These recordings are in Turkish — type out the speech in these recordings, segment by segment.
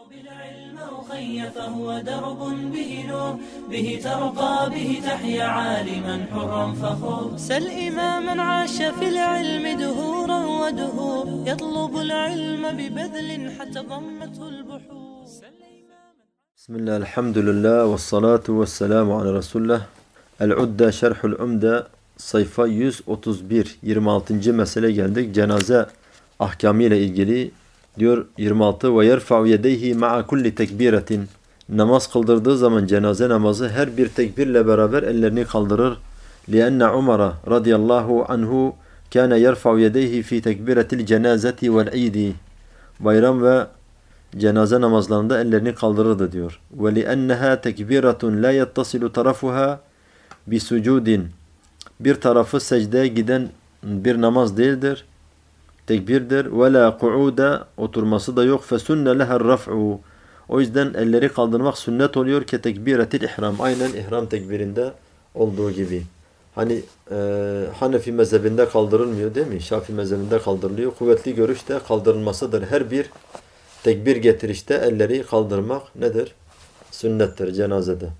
بالعلم أخي فهو درب به نور به ترقى به تحيا عالما حرا فخور سل إماما عاش في العلم دهورا ودهور يطلب العلم ببذل حتى ضمته البحور بسم الله الحمد لله والصلاة والسلام على رسول الله. El-Udde Şerhül Umde sayfa 131 26. mesele geldik. Cenaze ahkamı ile ilgili diyor 26 ve yerfa'u yedeyhi ma'a kulli tekbiretin. Namaz kıldırdığı zaman cenaze namazı her bir tekbirle beraber ellerini kaldırır. Lianne Umar radıyallahu anhu kâne yerfa'u yedeyhi fi tekbiretil cenazeti vel idi. Bayram ve cenaze namazlarında ellerini kaldırırdı diyor. Ve li'enneha tekbiratun la yettasilu tarafuha bi sucudin. Bir tarafı secdeye giden bir namaz değildir. Tekbirdir. Ve la qu'uda, oturması da yok. Fe sunne leher raf'u. O yüzden elleri kaldırmak sünnet oluyor ki tekbiretil ihram. Aynen ihram tekbirinde olduğu gibi. Hani Hanefi mezhebinde kaldırılmıyor değil mi? Şafii mezhebinde kaldırılıyor. Kuvvetli görüş de kaldırılmasıdır. Her bir tekbir getirişte elleri kaldırmak nedir? Sünnettir cenazede.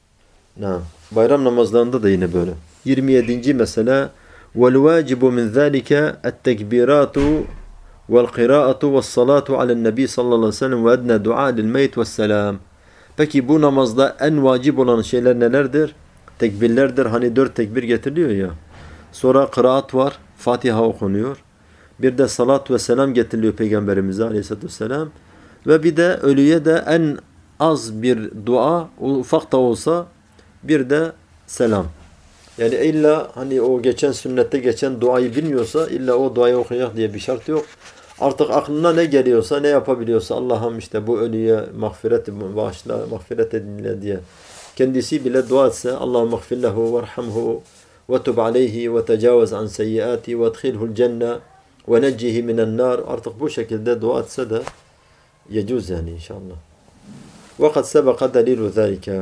Bayram namazlarında da yine böyle. 27. mesele وَالْوَاجِبُ مِنْ ذَٰلِكَ التَّكْبِيرَاتُ وَالْقِرَاءَةُ وَالصَّلَاةُ عَلَى النَّبِي sallallahu aleyhi ve sellem وَاَدْنَى دُعَاء لِلْمَيْتِ وَالسَّلَامِ. Peki bu namazda en vacip olan şeyler nelerdir? Tekbirlerdir. Hani 4 tekbir getiriliyor ya. Sonra kıraat var. Fatiha okunuyor. Bir de salat ve selam getiriliyor Peygamberimize aleyhissalatü vesselam. Ve bir de ölüye de en az bir dua, ufak da olsa bir de selam. Yani illa hani o geçen sünnette geçen duayı bilmiyorsa illa o duayı okuyacak diye bir şart yok. Artık aklına ne geliyorsa, ne yapabiliyorsa Allah'ım işte bu ölüye mağfiret bağışla, mağfiret edinle diye. Kendisi bile dua etse Allah'ım mağfirlehu verhamhu ve tub aleyhi ve tecavüz an seyyiati ve edkhilhul cenne ve neccihi minen nar. Artık bu şekilde dua etse de yecuz yani inşallah. Ve kad sebeka delilu zâlike.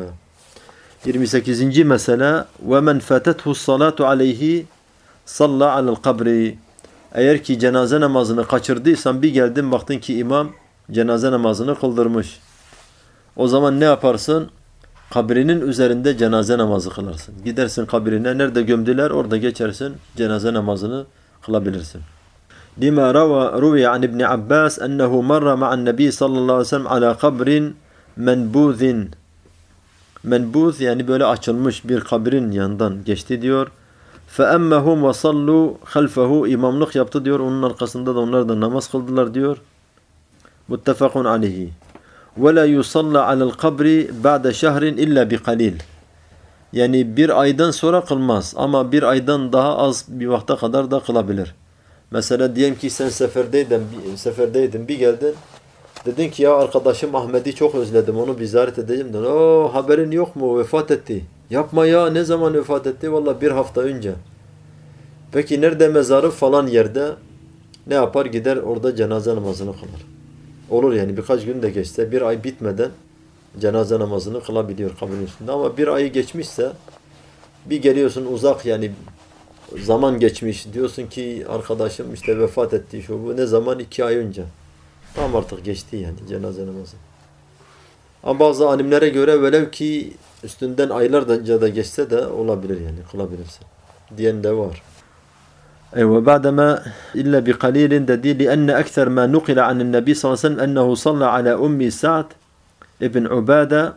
28. mesele ve men fatethu salatu aleyhi salla alel kabri. Eğer ki cenaze namazını kaçırdıysan bir geldin baktın ki imam cenaze namazını kıldırmış. O zaman ne yaparsın? Kabrinin üzerinde cenaze namazı kılarsın. Gidersin kabrine, nerede gömdüler orada geçersin, cenaze namazını kılabilirsin. Lima ruviye an İbn Abbas ennehu marra ma'an nebi sallallahu aleyhi ve sellem ala kabrin menbuzin. Menbuz yani böyle açılmış bir kabrin yanından geçti diyor. فَأَمَّهُمْ وَصَلُّوا خَلْفَهُ imamlık yaptı diyor. Onun arkasında da onlar da namaz kıldılar diyor. Muttefakun aleyhi. وَلَا يُصَلَّ عَلَى الْقَبْرِ بَعْدَ شَهْرٍ اِلَّا بِقَلِيلٍ. Yani bir aydan sonra kılmaz. Ama bir aydan daha az bir vakte kadar da kılabilir. Mesela diyelim ki sen seferdeydin bir geldin. Dedin ki ya arkadaşım Ahmet'i çok özledim. Onu bir ziyaret edeceğim. Haberin yok mu? Vefat etti. Yapma ya, ne zaman vefat etti? Vallahi bir hafta önce. Peki nerede mezarı? Falan yerde. Ne yapar? Gider orada cenaze namazını kılar. Olur yani birkaç gün de geçse bir ay bitmeden cenaze namazını kılabiliyor kabrin üstünde. Ama bir ayı geçmişse bir geliyorsun uzak yani zaman geçmiş. Diyorsun ki arkadaşım işte vefat etti şu bu. Ne zaman? 2 ay önce. Tam artık geçti yani cenaze namazı. Ama bazı alimlere göre velev ki üstünden aylarca da geçse de olabilir yani kılabilirsin diyen de var. Ve ba'dema illa bi qalilin dedi lianne ekser ma nukila anin nebi sallallahu aleyhi ve sellem ennehu salla ala ummi Sa'd ibn Ubada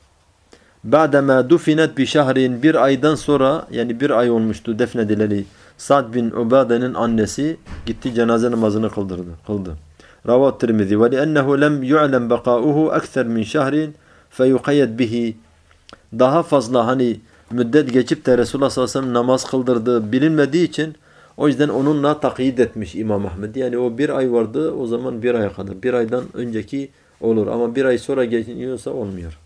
ba'dema dufinet bi şehrin, bir aydan sonra yani bir ay olmuştu defnedileli Sa'd bin Ubada'nın annesi gitti cenaze namazını kıldı. Ravat Tirmizi ve liannehu lem yu'lem bakauhu ekser min şehrin feyukayyed bihi. Daha fazla hani müddet geçip de Resulullah sallallahu aleyhi ve sellem namaz kıldırdığı bilinmediği için o yüzden onunla takyit etmiş İmam Ahmed. Yani o bir ay vardı, o zaman bir aya kadar. Bir aydan önceki olur ama bir ay sonra geçiyorsa olmuyor.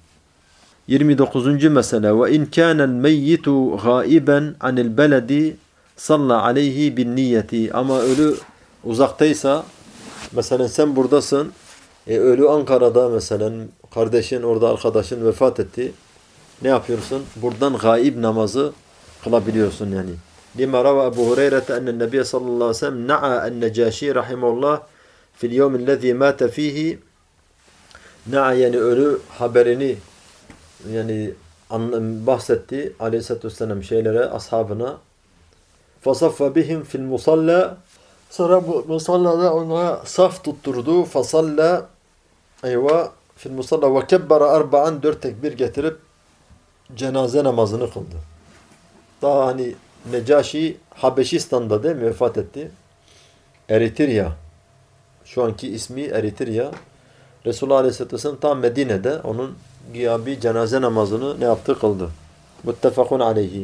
29. mesele ve in kânel meyyitu gâiben anil beledi salla aleyhi bin niyeti. Ama ölü uzaktaysa mesela sen buradasın, ölü Ankara'da mesela kardeşin orada arkadaşın vefat etti. Ne yapıyorsun? Buradan gaib namazı kılabiliyorsun yani. Lima rava Ebu Hureyre'te ennen Nebiye sallallahu aleyhi ve sellem na'a en-Necaşi rahimahullah fil yevmillezî mâte fîhî Yani ölü haberini yani bahsetti aleyhissalatü vesselam şeylere, ashabına. Fasaffa bihim fil musalla, sonra bu musallada ona saf tutturdu. Fasalla fil musalla ve kebbara arba'an, 4 tekbir getirip cenaze namazını kıldı. Daha hani Necaşi Habeşistan'da değil mi vefat etti? Eritrea. Şu anki ismi Eritrea. Resulullah Aleyhisselatü Vesselam tam Medine'de onun gıyabi cenaze namazını ne yaptı? Kıldı. Muttefakun aleyhi.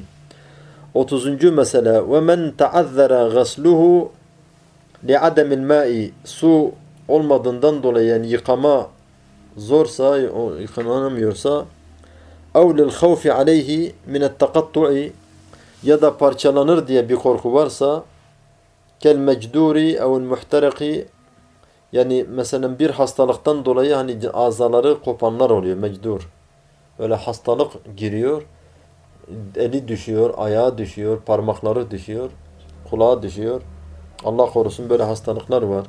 30. mesele. Ve men ta'azzara gasluhu li'ademil ma'i, su olmadığından dolayı yani yıkama zorsa, yıkanamıyorsa, ev lil havfi aleyhi minet takattu'i, ya da parçalanır diye bir korku varsa, kel mecduri ev'l muhteraki, yani mesela bir hastalıktan dolayı hani azaları kopanlar oluyor, mecdur. Öyle hastalık giriyor, eli düşüyor, ayağı düşüyor, parmakları düşüyor, kulağı düşüyor. Allah korusun, böyle hastalıklar var.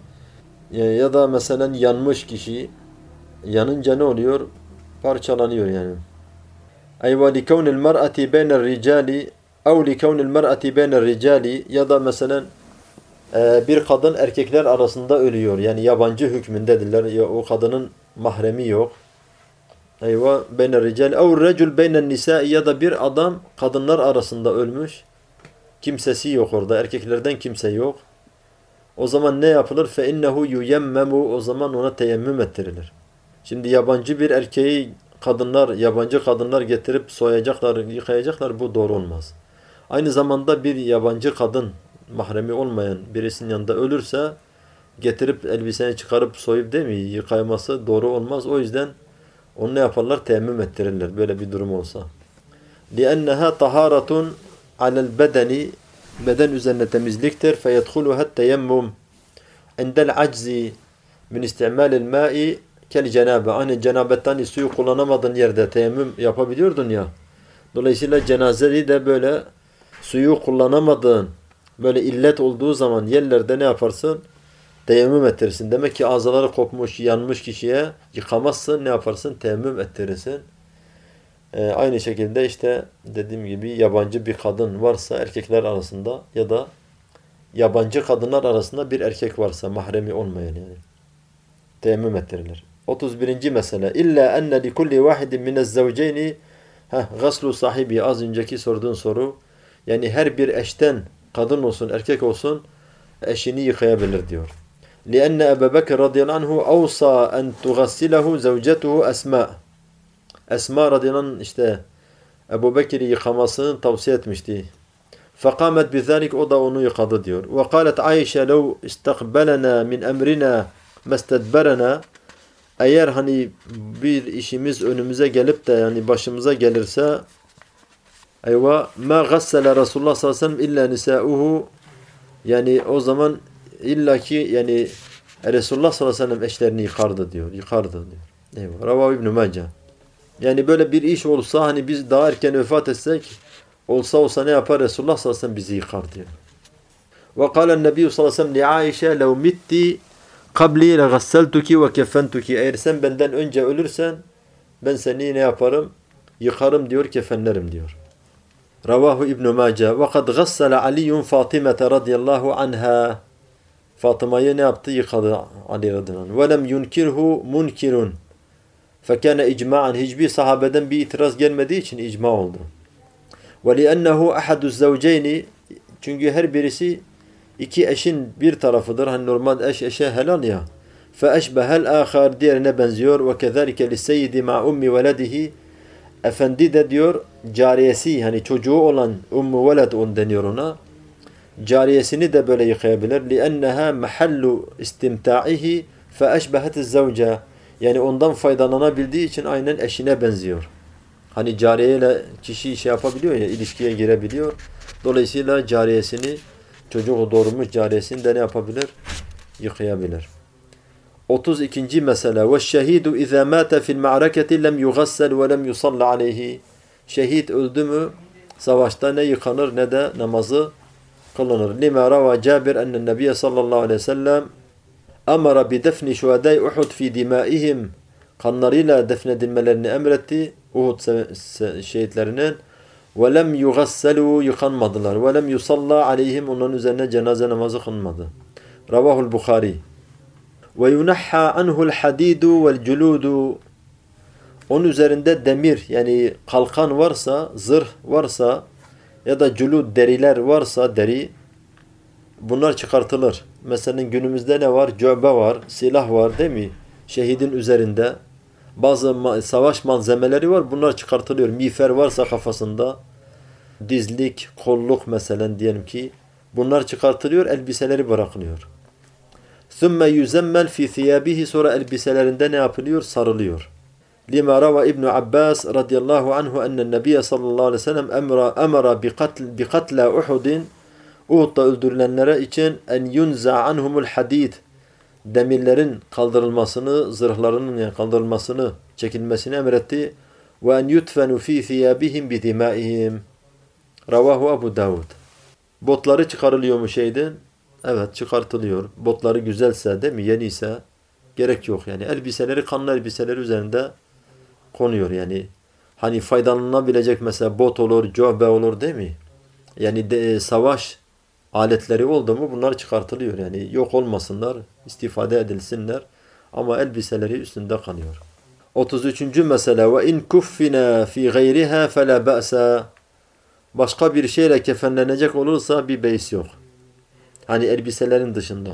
Ya da mesela yanmış kişi, yanınca ne oluyor? Parçalanıyor yani. Eyva li kevnil mer'ati beynel ricali ev li kevnil mer'ati beynel ricali, ya da mesela bir kadın erkekler arasında ölüyor. Yani yabancı hükmündedirler. Ya o kadının mahremi yok. Eyva beynel ricali ev recul beynel nisai, ya da bir adam kadınlar arasında ölmüş. Kimsesi yok orada. Erkeklerden kimse yok. O zaman ne yapılır? فَاِنَّهُ يُيَمَّمُ, o zaman ona teyemmüm ettirilir. Şimdi yabancı bir erkeği yabancı kadınlar getirip soyacaklar, yıkayacaklar, bu doğru olmaz. Aynı zamanda bir yabancı kadın, mahremi olmayan birisinin yanında ölürse getirip elbiseni çıkarıp soyup değil mi yıkaması doğru olmaz. O yüzden onu ne yaparlar? Teyemmüm ettirirler böyle bir durum olsa. لِأَنَّهَا طَهَارَةٌ عَلَى الْبَدَنِ, beden üzerine temizliktir. فَيَدْخُلُهَا التَّيَمُّمْ عِنْدَ الْعَجْزِ مِنْ اِسْتِعْمَالِ الْمَاءِ كَالْجَنَابَ. Hani cenabetten suyu kullanamadığın yerde teyemmüm yapabiliyordun ya. Dolayısıyla cenazeyi de böyle suyu kullanamadığın, böyle illet olduğu zaman yerlerde ne yaparsın? Teyemmüm ettirirsin. Demek ki azaları kopmuş, yanmış kişiye yıkamazsın. Ne yaparsın? Teyemmüm ettirirsin. Aynı şekilde işte dediğim gibi yabancı bir kadın varsa erkekler arasında, ya da yabancı kadınlar arasında bir erkek varsa mahremi olmayan yani teyemmüm ettirilir. 31. mesele. İlla enne li kulli vahidin minez zevceyni gaslu sahibi, az önceki sorduğun soru. Yani her bir eşten, kadın olsun erkek olsun, eşini yıkayabilir diyor. لأن أبا بكر رضي الله عنه أوصى أن تغسله زوجته أسماء. Esma radıyallahu anh işte Ebu Bekir'i yıkamasını tavsiye etmişti. فَقَامَتْ بِذَٰلِكَ, o da onu yıkadı diyor. وَقَالَتْ عَيْشَ لَوْ اِسْتَقْبَلَنَا مِنْ اَمْرِنَا مَسْتَدْبَرَنَا, eğer hani bir işimiz önümüze gelip de yani başımıza gelirse, eyvah مَا غَسَّلَ Resulullah sallallahu aleyhi ve sellem اِلَّا نِسَاؤُهُ, yani o zaman illaki yani Resulullah sallallahu aleyhi ve sellem eşlerini yıkardı diyor. Eyvah. Ravahu İbn-i Mace. Yani böyle bir iş olsa, hani biz daha erken vefat etsek, olsa ne yapar? Resulullah sallallahu aleyhi ve sellem bizi yıkar diyor. Ve kâlen nebiyyü sallallahu aleyhi ve sellem li Aişe lev mitti kabli legasseltuki ve keffentuki, eğer sen benden önce ölürsen ben seni ne yaparım? Yıkarım diyor, kefenlerim diyor. Ravahu İbn-i Mace. Ve kad gassele Aliyyun Fatimete radiyallahu anha, Fatıma'yı ne yaptı? Yıkadı Ali radıyallahu anh. Ve lem yunkirhu munkirun, فَكَانَ اِجْمَاعًا, hiçbir sahabeden bir itiraz gelmediği için icma oldu. وَلِأَنَّهُ اَحَدُ الزَّوْجَيْنِ, çünkü her birisi iki eşin bir tarafıdır. Hani normal eş eşe helal ya. فَاَشْبَهَ الْآخَرِ, diğerine benziyor. وَكَذَلِكَ لِسَّيِّدِ مَعْ اُمِّ وَلَدِهِ, efendi de diyor cariyesi, hani çocuğu olan ummu veled on deniyor ona. Cariyesini de böyle yıkayabilir. لِأَنَّهَا مَحَلُّ اِسْتِمْتَاعِهِ فَاَشْبَهَتِ الزَّوْجَةِ, yani ondan faydalanabildiği için aynen eşine benziyor. Hani cariyeyle kişi şey yapabiliyor ya, ilişkiye girebiliyor. Dolayısıyla cariyesini, çocuğu doğurmuş cariyesini de ne yapabilir? Yıkayabilir. 32. mesele. Ve şehidu izâ mâte fil ma'raketi lem yugassel ve lem yusalla aleyhi. Şehit öldü mü savaşta ne yıkanır ne de namazı kılınır. Lima rava Cabir ennen nebiye sallallahu aleyhi ve sellem amara bi defni şuhadâi Uhud fi dimâihim kanlarıyla defnedilmelerini emretti. Uhud şehitlerinin. وَلَمْ يُغَسَّلُوا yıkanmadılar. وَلَمْ يُصَلَّى عَلَيْهِمْ onların üzerine cenaze namazı kılınmadı. Ravahul Bukhari. وَيُنَحَّى عَنْهُ الْحَد۪يدُ وَالْجُلُودُ onun üzerinde demir yani kalkan varsa, zırh varsa ya da culud deriler varsa deri bunlar çıkartılır. Mesela günümüzde ne var? Cöbe var, silah var değil mi? Şehidin üzerinde. Bazı savaş malzemeleri var. Bunlar çıkartılıyor. Miğfer varsa kafasında dizlik, kolluk mesela diyelim ki bunlar çıkartılıyor. Elbiseleri bırakılıyor. ثُمَّ يُزَمَّلْ فِي ثِيَابِهِ sonra elbiselerinde ne yapılıyor? Sarılıyor. لما روى ابن عباس رضي الله عنه أن النبي صلى الله عليه وسلم أمر بقتل أحد Uhud'da öldürülenlere için en yunza anhumul hadid demirlerin kaldırılmasını, zırhlarının yani kaldırılmasını, çekilmesini emretti. Ve en yutfenu fi thiyabihim bi dimaihim. Ravahu Abu Davud. Botları çıkarılıyor mu şeyden? Evet, çıkartılıyor. Botları güzelse değil mi? Yeniyse gerek yok yani. Elbiseleri, kanlı elbiseleri üzerinde konuyor yani. Hani faydalanabilecek mesela bot olur, cöbe olur değil mi? Yani savaş aletleri oldu mu bunlar çıkartılıyor yani. Yok olmasınlar, istifade edilsinler. Ama elbiseleri üstünde kalıyor. 33. mesele ve in kuffina fi gayriha fela ba'sa. Başka bir şeyle kefenlenecek olursa bir beis yok. Hani elbiselerin dışında.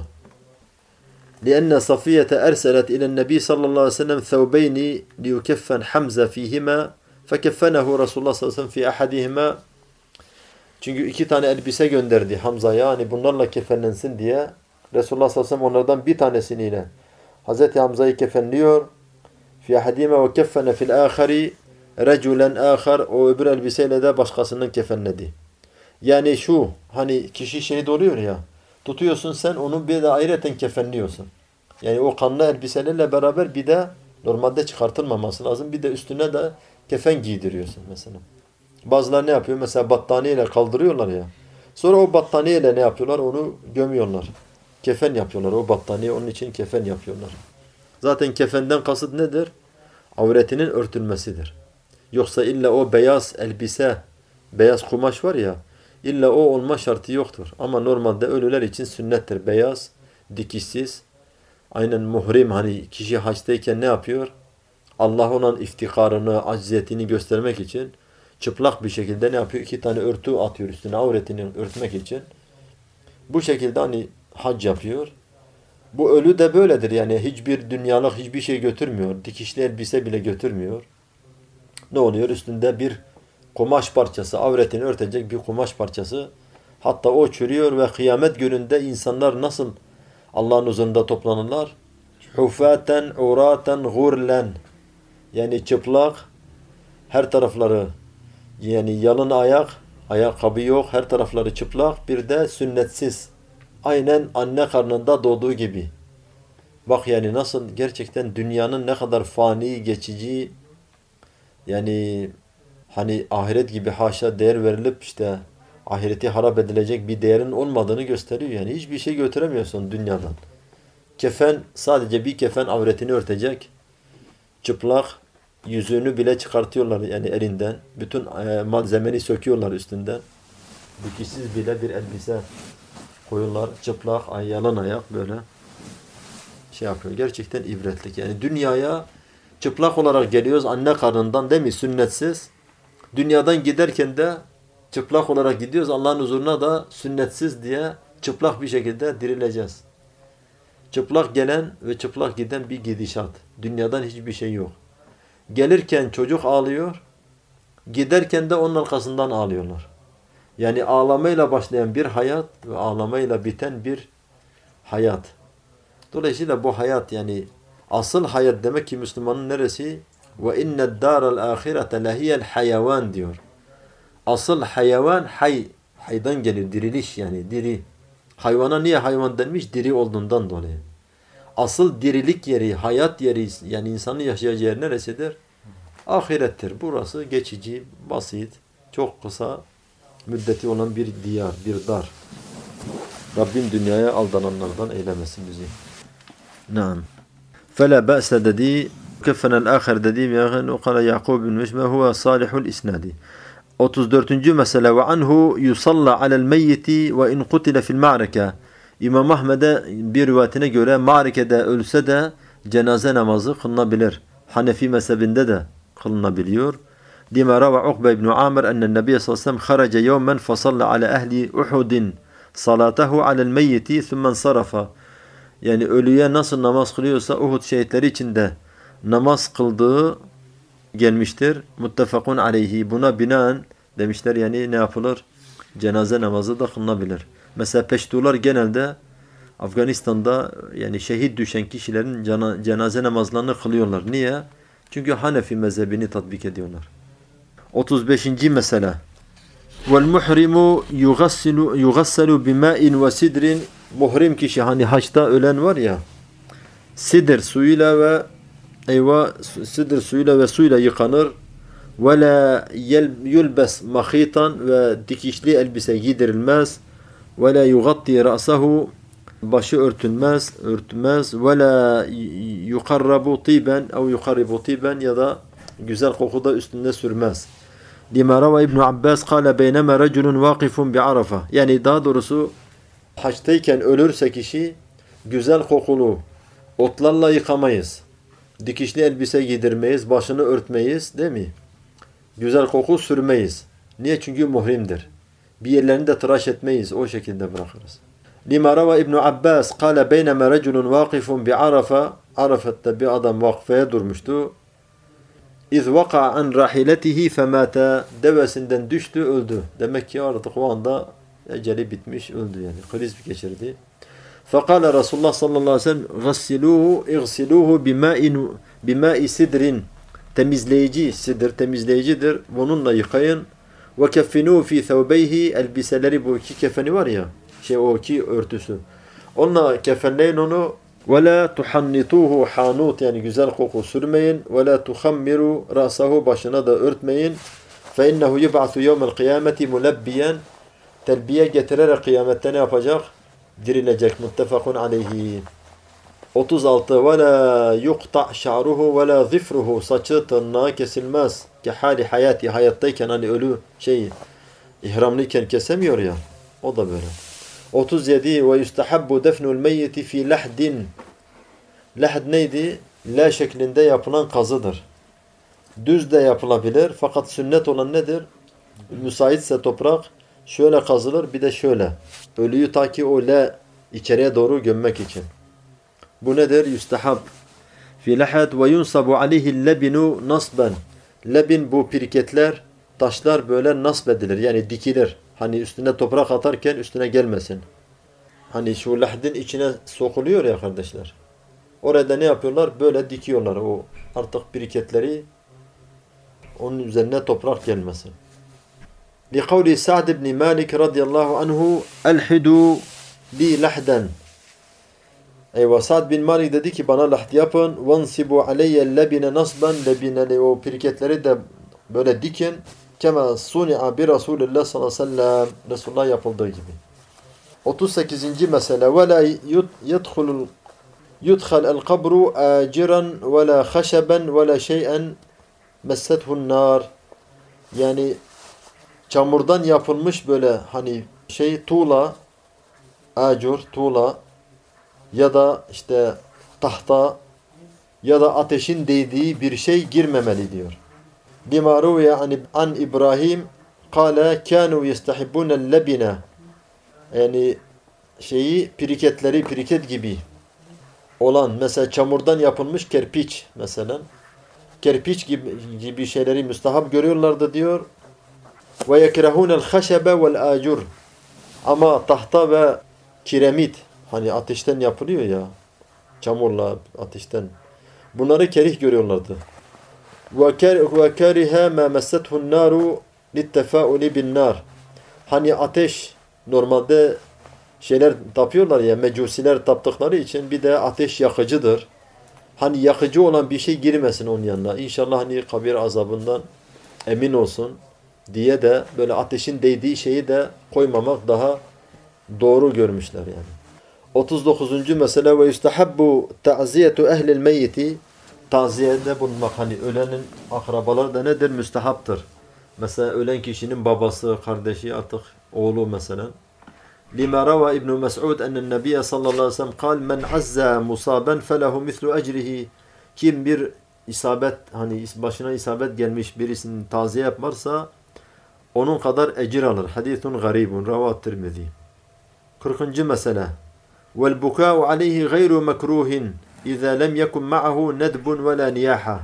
لأن صفية أرسلت إلى النبي صلى الله عليه وسلم ثوبين ليكفن حمزة فيهما فكفنه رسول الله صلى الله عليه وسلم في أحدهما. Çünkü iki tane elbise gönderdi Hamza'ya hani bunlarla kefenlensin diye. Resulullah sallallahu aleyhi ve sellem onlardan bir tanesiniyle Hazreti Hamza'yı kefenliyor. Fi ahadihima ve keffene fil ahari reculen ahar o öbür elbiseyle de başkasının kefenledi. Yani şu hani kişi şehit oluyor ya tutuyorsun sen onu bir de ayrıca kefenliyorsun. Yani o kanlı elbiselerle beraber bir de normalde çıkartılmaması lazım. Bir de üstüne de kefen giydiriyorsun mesela. Bazıları ne yapıyor? Mesela battaniyeyle kaldırıyorlar ya. Sonra o battaniyeyle ne yapıyorlar? Onu gömüyorlar. Kefen yapıyorlar. O battaniye onun için kefen yapıyorlar. Zaten kefenden kasıt nedir? Avretinin örtülmesidir. Yoksa illa o beyaz elbise, beyaz kumaş var ya, illa o olma şartı yoktur. Ama normalde ölüler için sünnettir. Beyaz, dikişsiz. Aynen muhrim hani kişi haçtayken ne yapıyor? Allah olan iftikarını, acziyetini göstermek için çıplak bir şekilde ne yapıyor? 2 tane örtü atıyor üstüne avretini örtmek için. Bu şekilde hani hac yapıyor. Bu ölü de böyledir yani hiçbir dünyalık hiçbir şey götürmüyor. Dikişli elbise bile götürmüyor. Ne oluyor? Üstünde bir kumaş parçası, avretini örtecek bir kumaş parçası. Hatta o çürüyor ve kıyamet gününde insanlar nasıl Allah'ın huzurunda toplanırlar? Hufaten, uraten, gurlen. Yani çıplak, her tarafları yani yalın ayak, ayakkabı yok, her tarafları çıplak, bir de sünnetsiz. Aynen anne karnında doğduğu gibi. Bak yani nasıl gerçekten dünyanın ne kadar fani, geçici, yani hani ahiret gibi haşa değer verilip işte ahireti harap edilecek bir değerin olmadığını gösteriyor. Yani hiçbir şey götüremiyorsun dünyadan. Kefen, sadece bir kefen avretini örtecek. Çıplak, yüzüğünü bile çıkartıyorlar yani elinden. Bütün malzemeni söküyorlar üstünden. Dikişsiz bile bir elbise koyuyorlar. Çıplak, yalan ayak böyle şey yapıyor. Gerçekten ibretlik. Yani dünyaya çıplak olarak geliyoruz anne karnından değil mi? Sünnetsiz. Dünyadan giderken de çıplak olarak gidiyoruz. Allah'ın huzuruna da sünnetsiz diye çıplak bir şekilde dirileceğiz. Çıplak gelen ve çıplak giden bir gidişat. Dünyadan hiçbir şey yok. Gelirken çocuk ağlıyor. Giderken de onun arkasından ağlıyorlar. Yani ağlamayla başlayan bir hayat ve ağlamayla biten bir hayat. Dolayısıyla bu hayat yani asıl hayat demek ki Müslümanın neresi? Ve inned daral ahirete lehiyel hayavan diyor. Asıl hayvan haydan gelir, diriliş yani diri. Hayvana niye hayvan denmiş? Diri olduğundan dolayı. Asıl dirilik yeri, hayat yeri yani insanın yaşayacağı yer neresidir? Ahirettir. Burası geçici, basit, çok kısa müddeti olan bir diyar, bir dar. Rabbim dünyaya aldananlardan eylemesin bizi. Naam. Fela ba'se dedi keffenel ahir dediğim yakın o kadar Yakub bin Mişme huve salihul isnadi. 34. mesele ve anhu yusalla alel meyyiti ve in kutile fil ma'reke. İmam Ahmed'e bir rivayetine göre ma'rekede ölse de cenaze namazı kılınabilir. Hanefi mezhebinde de kılınabiliyor. Lima rava Ukbe ibn Amir ennen Nebiye sallallahu aleyhi ve sellem kharaca yevmen fasalla ala ehli Uhudin salatahu alel meyyiti thummen sarafa. Yani ölüye nasıl namaz kılıyorsa Uhud şehitleri için de namaz kıldığı gelmiştir. Muttefakun aleyhi. Buna binaen demişler yani ne yapılır? Cenaze namazı da kılınabilir. Mesela Peştular genelde Afganistan'da yani şehit düşen kişilerin cenaze namazlarını kılıyorlar. Niye? Çünkü Hanefi mezhebini tatbik ediyorlar. 35. mesele. Vel muhrimu yugasselu bima'in ve sidrin. Muhrim kişi hani haçta ölen var ya, sidr suyuyla ve suyla yıkanır. Ve la yulbes mahitan ve dikişli elbise giydirilmez. Ve la yugatti ra'sahu başı örtülmez. Ve la yukarrabu tiben ya da güzel koku da üstünde sürmez. Lima rava İbn Abbas kâle beyneme reculun vakifun bi Arafa. Yani daha doğrusu haçtayken ölürse kişi güzel kokulu otlarla yıkamayız. Dikişli elbise giydirmeyiz, başını örtmeyiz, değil mi? Güzel koku sürmeyiz. Niye? Çünkü muhrimdir. Bir yerlerini de tıraş etmeyiz. O şekilde bırakırız. Lima rava İbn Abbas kâle beyneme reculun vakifun bi Arafa. Arafat'ta bir adam vakfeye durmuştu. İz vaka'a an rahiletihi femâte. Devesinden düştü, öldü. Demek ki artık o anda eceli bitmiş, öldü yani. Kriz geçirdi. Fekâle Resulullah sallallahu aleyhi ve sellem igsiluhu bimâ'i sidrin. Temizleyici, sidr temizleyicidir. Bununla yıkayın. Ve keffinuhu fî thawbeyhi. Elbiseleri, bu iki kefeni var ya, o iki örtüsü. Onunla kefenleyin onu. Ve la tuhannituhu hanut, yani güzel koku sürmeyin. Ve la tuhammiru ra'sahu, başına da örtmeyin. Fe innehu yub'athu yevmel kıyameti mulebbiyen. Telbiye getirerek kıyamette ne yapacak? Dirilecek. Muttefakun aleyhi. 36. Ve la yuqta' şa'ruhu ve la zifruhu. Saçı tırnağı kesilmez. Ki hali hayati, hayattayken hani ölü ihramlıyken kesemiyor ya. O da böyle. 37. Ve yustahabbu defnul meyyiti fi lahdin. Lahd neydi? La şeklinde yapılan kazıdır. Düz de yapılabilir. Fakat sünnet olan nedir? Müsaitse toprak şöyle kazılır, bir de şöyle. Ölüyü ta ki o la içeriye doğru gömmek için. Bu nedir? Yustahab. Fi lahad ve yunsabu aleyhi lebinu nasben. Lebin, bu pirketler, taşlar böyle nasb edilir. Yani dikilir. Hani üstüne toprak atarken üstüne gelmesin. Hani şu lahdin içine sokuluyor ya kardeşler. Orada ne yapıyorlar? Böyle dikiyorlar o artık pirketleri. Onun üzerine toprak gelmesin. لقول سعد بن مالك رضي الله عنه ألحدوا لي لحدا. Eyvah, Sa'd bin Malik dedi ki bana lahd yapın. وَنْسِبُوا عَلَيَّ اللَّبِنَ نَصْبًا. Lebineli, o pirketleri de böyle dikin. كَمَا صُنِعَ بِرَسُولِ sallallahu aleyhi ve sellem. Resulullah yapıldığı gibi. 38. mesele. وَلَا يُدْخَلْ الْقَبْرُ آجِرًا وَلَا خَشَبًا وَلَا شَيْئًا مَسَّتْهُ النَّارِ. Yani çamurdan yapılmış böyle hani tuğla, acur, tuğla ya da işte tahta ya da ateşin değdiği bir şey girmemeli diyor. Lima ruviye an İbrahim kâle kânû yestahibbûnel lebine. Yani piriketleri, piriket gibi olan, mesela çamurdan yapılmış kerpiç mesela. Kerpiç gibi şeyleri müstahap görüyorlardı diyor. Ve yekrahûnel haşebe vel acur. Ama tahta ve kiremit, hani ateşten yapılıyor ya, çamurla ateşten. Bunları kerih görüyorlardı. Ve kariha ma massathu'n naru littefa'uli bin nar. Hani ateş, normalde şeyler tapıyorlar ya, mecusiler taptıkları için bir de ateş yakıcıdır. Hani yakıcı olan bir şey girmesin onun yanına. İnşallah hani kabir azabından emin olsun diye de böyle ateşin değdiği şeyi de koymamak daha doğru görmüşler yani. 39. mesele ve yustahabbu ta'ziyetu ehlil meyyiti. taziyede bulunmak, hani ölenin akrabaları da nedir? Müstehaptır. Mesela ölen kişinin babası, kardeşi, artık oğlu mesela. Lima rava İbn Mes'ud ennen Nebiye sallallahu aleyhi ve sellem kal men azza musaben felehu mislu ecrihi. Kim bir isabet, hani başına isabet gelmiş birisinin taziye yaparsa onun kadar ecir alır. Hadithun garibun rava Tirmizi. 40. mesele. Vel bukâ'u aleyhi gayru mekruhin İzâ lem yekun ma'ahu nedbun ve la niyaha.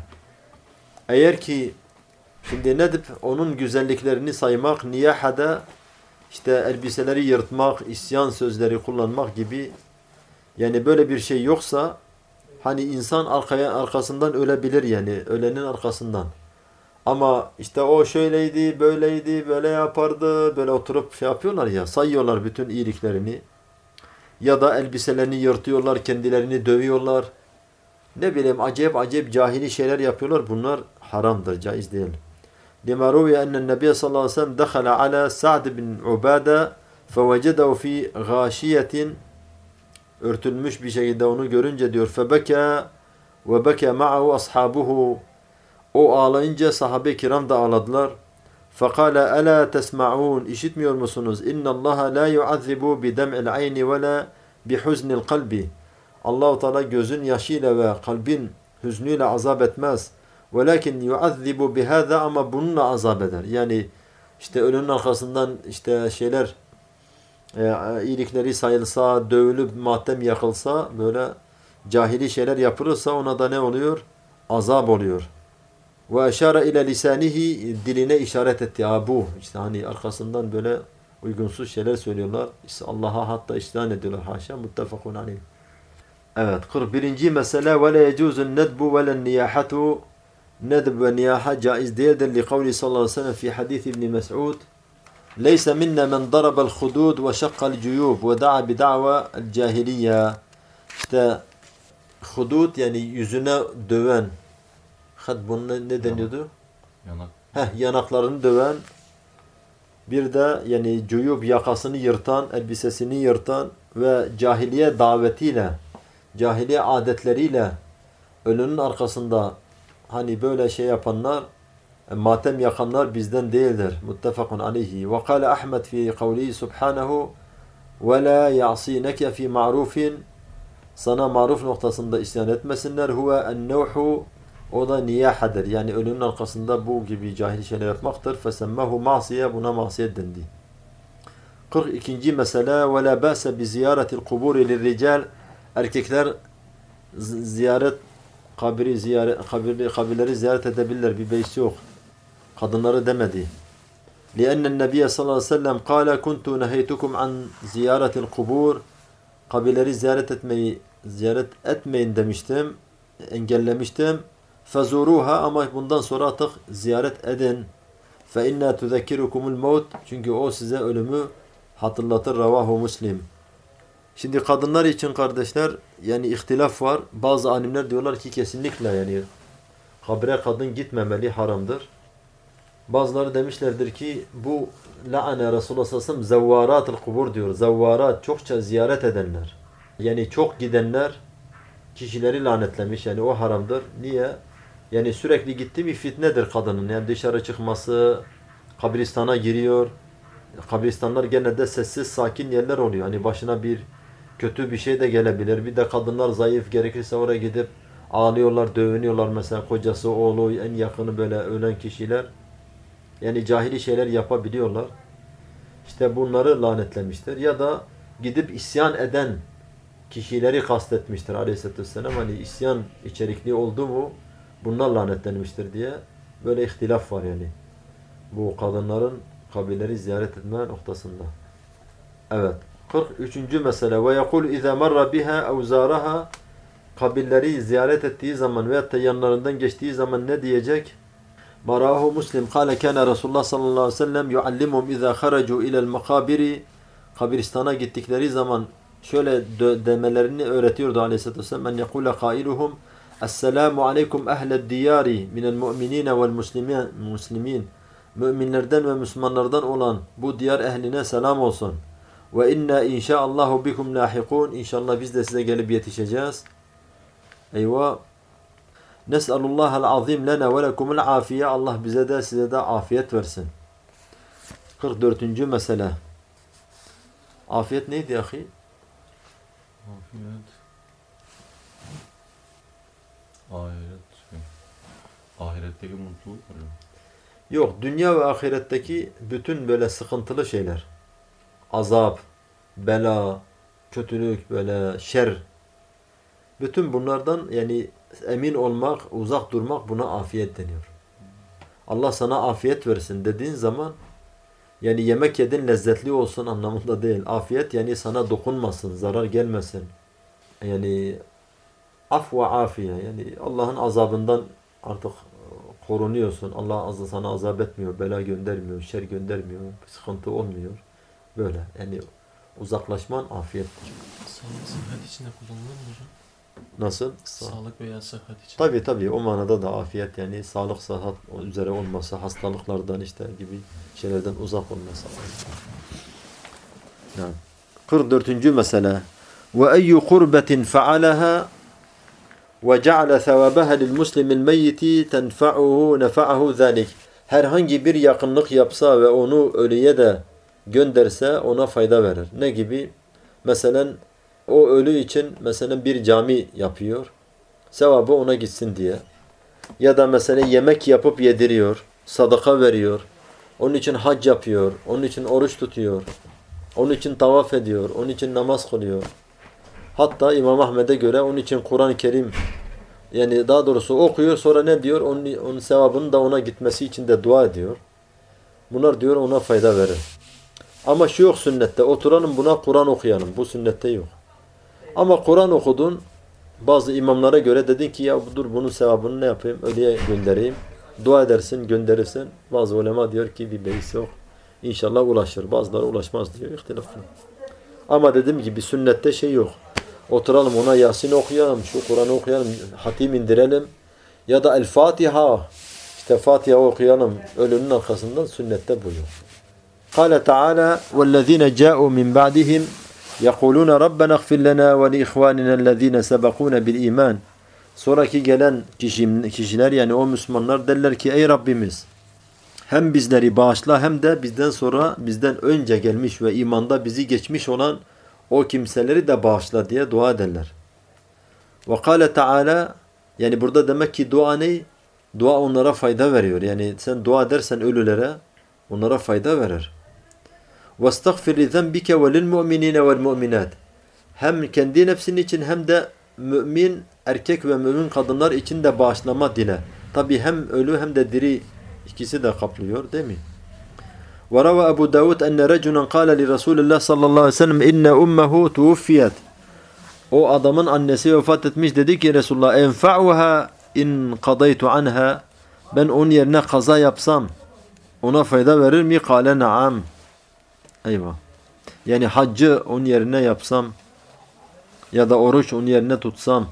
Eğer ki şimdi nedb onun güzelliklerini saymak, niyahada işte elbiseleri yırtmak, isyan sözleri kullanmak gibi, yani böyle bir şey yoksa hani insan arkasından ölebilir, yani ölenin arkasından. Ama işte o şöyleydi, böyleydi, böyle yapardı, böyle oturup şey yapıyorlar ya, sayıyorlar bütün iyiliklerini. Ya da elbiselerini yırtıyorlar, kendilerini dövüyorlar. Ne bileyim acayip cahili şeyler yapıyorlar. Bunlar haramdır, caiz değil. Lima ruviye ennen Nebiye sallallahu aleyhi ve sellem dekhala ala Sa'd bin Ubada fevecedehu fi gâşiyetin, örtülmüş bir şekilde onu görünce diyor febeke ve beke ma'ahu ashabuhu, o ağlayınca sahabe-i kiram da ağladılar. Fekale ela tesma'un, işitmiyor musunuz? İnnallaha la yu'azzibu bi dem'il ayni ve la bi huznil kalbi. Allah-u Teala gözün yaşıyla ve kalbin hüznüyle azap etmez. Velakin yu'azzibu bihâzâ, ama bununla azap eder. Yani işte ölünün arkasından işte şeyler, iyilikleri sayılsa, dövülüp matem yakılsa, böyle cahili şeyler yapılırsa ona da ne oluyor? Azap oluyor. Ve eşare ile lisanihi, diline işaret etti. Bu işte hani arkasından böyle uygunsuz şeyler söylüyorlar. İşte Allah'a hatta isyan ediyorlar. Haşa, muttefakun aleyh. Evet, 41. mesele ve la yecuzun nedbu ve len niyahatu. Nedb ve niyaha caiz değildir. Li kavli sallallahu aleyhi ve sellem fi hadith İbn Mes'ud. Leysa minna men daraba'l hudud ve şakka'l cuyub ve da'a bi da'va'l cahiliye. İşte hudud yani yüzüne döven. Bunun ne deniyordu? Yanaklarını döven. Bir de yani cuyub, yakasını yırtan, elbisesini yırtan ve cahiliye davetiyle, cahiliye adetleriyle ölünün arkasında hani böyle şey yapanlar, matem yakanlar bizden değildir. Muttefakun aleyhi. Ve kâle Ahmed fi kavlihi subhanahu ve la ya'sineke fi ma'rufin, sana maruf noktasında isyan etmesinler. Huve en-nevhu, o da niyahadır. Yani ölünün arkasında bu gibi cahil şeyler yapmaktır. Fesemmehu masiye, buna masiyet dendi. 42. mesele ve la ba'se bi ziyaretil kuburi lirrical. Erkekler kabirleri ziyaret edebilirler. Bir beis yok. Kadınları demedi. Li'ennen Nebiye sallallahu aleyhi ve sellem kâle kuntu neheytukum an ziyaretil kubur. Kabirleri ziyaret etmeyin demiştim. Engellemiştim. Fezuruha, ama bundan sonra artık ziyaret edin. Fe inna tuzekkirukumul maut, çünkü o size ölümü hatırlatır. Ravahu Muslim. Şimdi kadınlar için kardeşler yani ihtilaf var. Bazı alimler diyorlar ki kesinlikle yani kabre kadın gitmemeli, haramdır. Bazıları demişlerdir ki bu la'ane Resulullah sallallahu aleyhi ve sellem zevvaratul kubur diyor. Zevvarat, çokça ziyaret edenler. Yani çok gidenler kişileri lanetlemiş, yani o haramdır. Niye? Yani sürekli gitti mi fitnedir kadının. Yani dışarı çıkması, kabristana giriyor. Kabristanlar genelde sessiz, sakin yerler oluyor. Hani başına bir kötü bir şey de gelebilir. Bir de kadınlar zayıf, gerekirse oraya gidip ağlıyorlar, dövünüyorlar mesela, kocası, oğlu, en yakını böyle ölen kişiler. Yani cahili şeyler yapabiliyorlar. İşte bunları lanetlemiştir. Ya da gidip isyan eden kişileri kastetmiştir aleyhissalatü vesselam. Hani isyan içerikli oldu mu bunlar lanetlenmiştir diye böyle ihtilaf var yani. Bu kadınların kabirleri ziyaret etme noktasında. Evet. 43. mesele ve yekul iza marra biha ev zaraha, kabirleri ziyaret ettiği zaman veyahut da yanlarından geçtiği zaman ne diyecek? Marahu Muslim kâle kâne Resulullah sallallahu aleyhi ve sellem yuallimum iza haracu ilel makabiri, kabristana gittikleri zaman şöyle demelerini öğretiyordu aleyhissalatü vesselam. En yekule kailuhum Esselamu aleykum ehled diyari minel mu'minine vel muslimin. Müminlerden ve Müslümanlardan olan bu diyar ehline selam olsun. Ve inna inşaallahu bikum lahikun. İnşallah biz de size gelip yetişeceğiz. Eyvah. Nes'alullahal azim lena ve lekumul afiye. Allah bize de size de afiyet versin. 44. mesele. Afiyet neydi ahi? Afiyet. Ahiretteki mutluluk var ya. Yok, dünya ve ahiretteki bütün böyle sıkıntılı şeyler. Azap, bela, kötülük, böyle şer. Bütün bunlardan yani emin olmak, uzak durmak, buna afiyet deniyor. Allah sana afiyet versin dediğin zaman yani yemek yedin lezzetli olsun anlamında değil. Afiyet yani sana dokunmasın, zarar gelmesin. Yani af ve afiye yani Allah'ın azabından artık korunuyorsun. Allah sana azap etmiyor, bela göndermiyor, şer göndermiyor, sıkıntı olmuyor. Böyle yani uzaklaşman afiyettir. Sağlık sıhhat içinde kullanılır mı hocam? Nasıl? Sağlık veya sıhhat için. Tabii o manada da afiyet yani sağlık sıhhat üzere olması, hastalıklardan işte gibi şeylerden uzak olması. Yani 44. mesele. Ve eyyu kurbetin fealaha ve ceale sevabaha lil muslimil meyyiti tenfa'uhu nefa'ahu zalik. Herhangi bir yakınlık yapsa ve onu ölüye de gönderse ona fayda verir. Ne gibi? Mesela o ölü için mesela bir cami yapıyor. Sevabı ona gitsin diye. Ya da mesela yemek yapıp yediriyor. Sadaka veriyor. Onun için hac yapıyor. Onun için oruç tutuyor. Onun için tavaf ediyor. Onun için namaz kılıyor. Hatta İmam Ahmed'e göre onun için Kur'an-ı Kerim yani daha doğrusu okuyor sonra ne diyor? Onun sevabının da ona gitmesi için de dua ediyor. Bunlar diyor ona fayda verir. Ama şu yok sünnette. Oturalım buna Kur'an okuyalım. Bu sünnette yok. Ama Kur'an okudun. Bazı imamlara göre dedin ki ya dur bunun sevabını ne yapayım? Ölüye göndereyim. Dua edersin, gönderirsin. Bazı ulema diyor ki bir beis yok. İnşallah ulaşır. Bazıları ulaşmaz diyor. İhtilaflı. Ama dediğim gibi sünnette şey yok. Oturalım ona Yasin okuyalım, şu Kur'an'ı okuyalım, hatim indirelim. Ya da El-Fatiha. İşte Fatiha okuyalım. Ölünün arkasından sünnette bu yok. Kâle Teala وَالَّذ۪ينَ جَاءُوا مِنْ بَعْدِهِمْ يَقُولُونَ رَبَّنَا اغْفِرْ لَنَا وَلِإِخْوَانِنَا الَّذ۪ينَ سَبَقُونَ بِالْا۪يمَانِ Sonraki gelen kişiler yani o Müslümanlar derler ki ey Rabbimiz hem bizleri bağışla hem de bizden önce gelmiş ve imanda bizi geçmiş olan o kimseleri de bağışla diye dua ederler. Ve kâle Teala yani burada demek ki dua ne? Dua onlara fayda veriyor. Yani sen dua edersen ölülere onlara fayda verir. وَاسْتَغْفِرْ لِذَنْبِكَ وَلِلْمُؤْمِنِينَ وَالْمُؤْمِنَاتِ Hem kendi nefsin için hem de mümin erkek ve mümin kadınlar için de bağışlama dile. Tabi hem ölü hem de diri ikisi de kaplıyor değil mi? وَرَوَى أَبُو دَاوُدْ أَنَّ رَجُلًا قَالَ لِرَسُولِ اللّٰهِ sallallahu aleyhi ve sellem اِنَّ اُمَّهُ تُوفِّيَتْ O adamın annesi vefat etmiş dedi ki Resulullah اَنْفَعُهَا اِنْ قَضَيْتُ عَنْهَا Ben onun yerine kaza yapsam ona fayda verir mi? قَالَ نَعَمْ Eyvah. Yani haccı onun yerine yapsam ya da oruç onun yerine tutsam.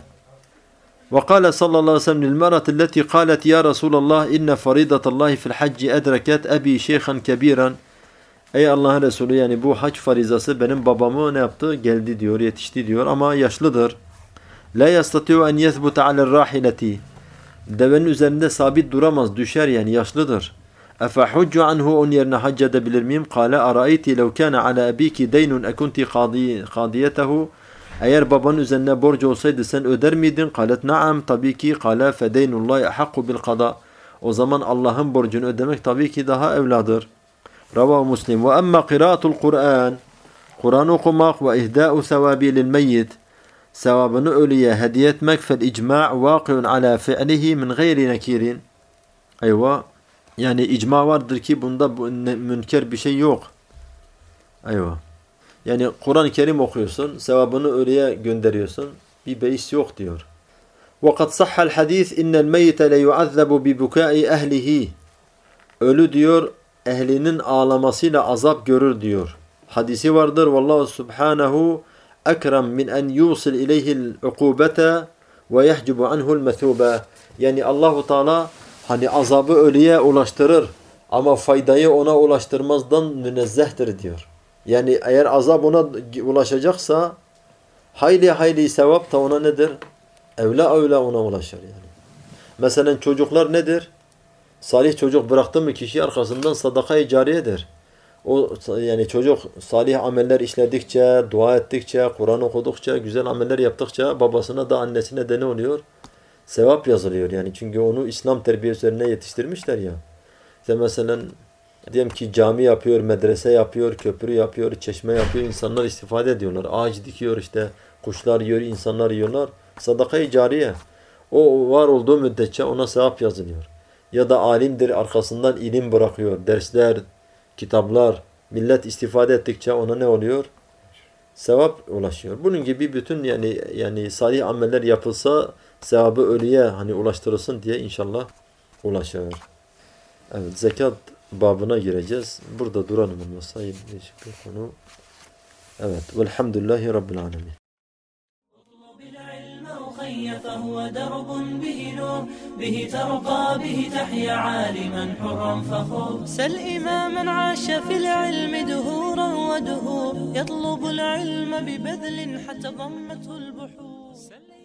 وقال صلى الله عليه وسلم للمرأة التي قالت يا رسول الله إن فريضة الله في الحج أدركت أبي شيخا كبيرا Ey Allah'ın Resulü yani bu hac farizası benim babamı ne yaptı? Geldi diyor, yetişti diyor ama yaşlıdır. La yastati'u en yethbuta alel rahileti Devenin üzerinde sabit duramaz, düşer yani yaşlıdır. Efe huccu anhu onun yerine hac edebilir miyim? Kale arayti lev kana ala abiki deynun ekunti qadiyetehu Eğer babanın üzerine borcu olsaydı sen öder miydin? Kalet naam tabii ki. Kale fedeynullahi ahakku bil qada O zaman Allah'ın borcunu ödemek tabii ki daha evladır. Ravahu Muslim. Ve emma qiraatul Kur'an Kur'an okumak ve ihda'u sevabi lil meyyit Sevabını ölüye hediye etmek fel icma' vaqi'un ala fi'lihi min gayri nekirin Eyvah. Yani icma vardır ki bunda münker bir şey yok. Eyvah. Yani Kur'an-ı Kerim okuyorsun, sevabını ölüye gönderiyorsun. Bir beis yok diyor. وَقَدْ صَحَّ الْحَدِيثِ اِنَّ الْمَيِّتَ لَيُعَذَّبُ بِبُكَاءِ اَهْلِهِ Ölü diyor, ehlinin ağlamasıyla azap görür diyor. Hadisi vardır. Vallahu subhanahu ekrem min en yusil ileyhil ukubete ve yehcubu anhul methube. Yani Allahu Teala hani azabı ölüye ulaştırır ama faydayı ona ulaştırmazdan münezzehtir diyor. Yani eğer azap ona ulaşacaksa hayli sevap da ona nedir? Evla ona ulaşır yani. Mesela çocuklar nedir? Salih çocuk bıraktı mı kişi arkasından sadaka-i cariyedir. O yani çocuk salih ameller işledikçe, dua ettikçe, Kur'an okudukça, güzel ameller yaptıkça babasına da annesine de ne oluyor? Sevap yazılıyor yani. Çünkü onu İslam terbiyesi üzerine yetiştirmişler ya. İşte mesela diyelim ki cami yapıyor, medrese yapıyor, köprü yapıyor, çeşme yapıyor. İnsanlar istifade ediyorlar. Ağaç dikiyor işte. Kuşlar yiyor, insanlar yiyorlar. Sadaka-i cariye. O var olduğu müddetçe ona sevap yazılıyor. Ya da alimdir arkasından ilim bırakıyor. Dersler, kitaplar. Millet istifade ettikçe ona ne oluyor? Sevap ulaşıyor. Bunun gibi bütün yani salih ameller yapılsa sevabı ölüye hani ulaştırılsın diye inşallah ulaşır. Evet, zekat babına gireceğiz. Burada duralım olmasa değişik bir konu. Evet. Velhamdülillahi Rabbil alemin. فهو درب به نور به ترقى به تحيا عالما حرا فخور سل إماما عاش في العلم دهورا ودهور يطلب العلم ببذل حتى ضمته البحور